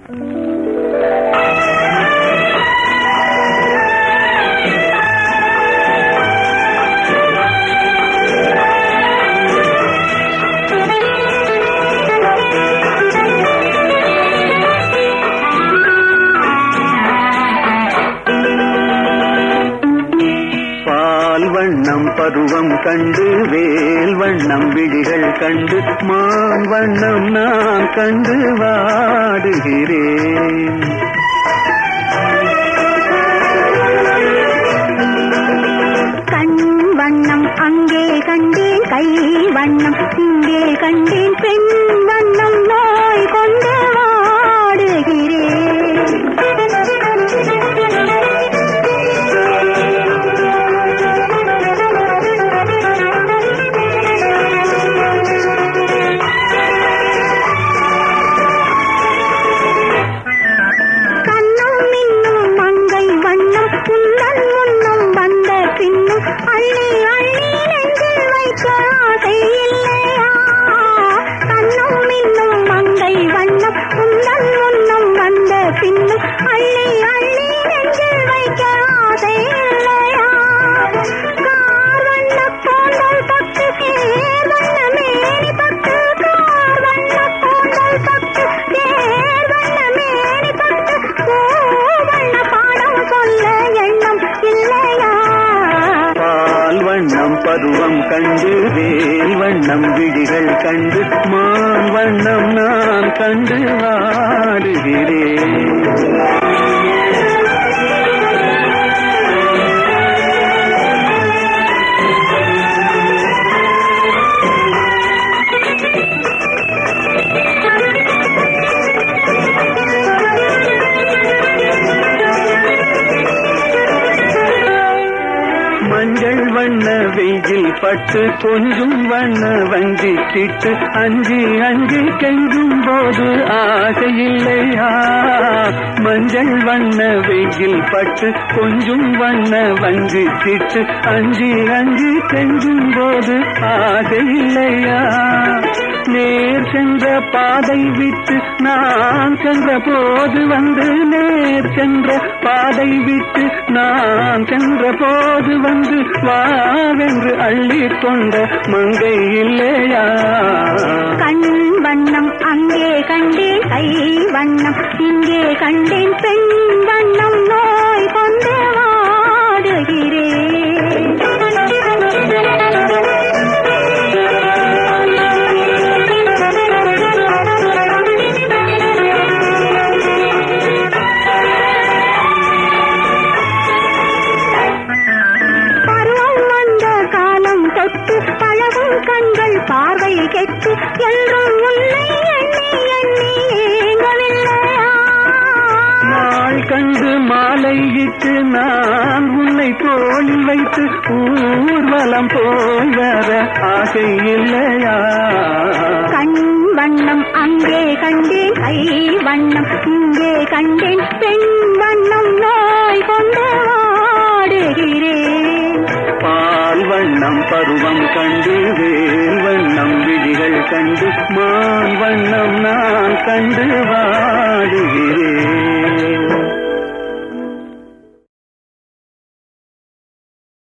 வண்ணம் பருவம் கண்டு வேல் வண்ணம் விழிகள் கண்டு மான் வண்ணம் நான் கண்டு வாடுகிறேன். கண் வண்ணம் அங்கே கண்டேன், கை வண்ணம் இங்கே கண்டேன், பெண் வண்ணம் நோய் கொண்டு வாடுகிறேன். பருவம் கண்டு வேல் வண்ணம் விழிகள் கண்டு மான் வண்ணம் நான் கண்டு வாடுகிறேன். மஞ்சள் வண்ண வெயில் பட்டு கொஞ்சம் வண்ண வஞ்சி கிட்டு அஞ்சி அஞ்சி கெஞ்சும் போது ஆசையில்லையா? மஞ்சள் வண்ண வெயில் பட்டு கொஞ்சம் வண்ண வஞ்சி கிட்டு அஞ்சி அஞ்சி கெஞ்சும் போது ஆசையில்லையா? நேர் சென்ற பாதை விட்டு நான் சென்ற போது வந்து நேர் சென்ற பாதை விட்டு நான் சென்ற போது வந்து வாவென்று அள்ளி கொண்ட மங்கை இல்லையா? கண் வண்ணம் அங்கே கண்டேன், கை வண்ணம் இங்கே கண்டேன், பெண் வண்ணம் நோய் கொண்டு வாடுகிறேன். பழகும் கண்கள் பார்வை கெட்டு என்றும் உன்னை எண்ணி எண்ணி ஏங்கவில்லையா? நாள் கண்டு மாலையிட்டு நான் உன்னை தோளில் வைத்து ஊர்வலம் போய் வர ஆசை இல்லையா? கண் வண்ணம் அங்கே கண்டேன், கை வண்ணம் இங்கே கண்டேன், பெண் வண்ணம் நோய் கொண்டு வாடுகிறேன். பால் வண்ணம் பருவம் கண்டு வேல் வண்ணம் விழிகள் கண்டு மான் வண்ணம் நான் கண்டு வாடுகிறேன்.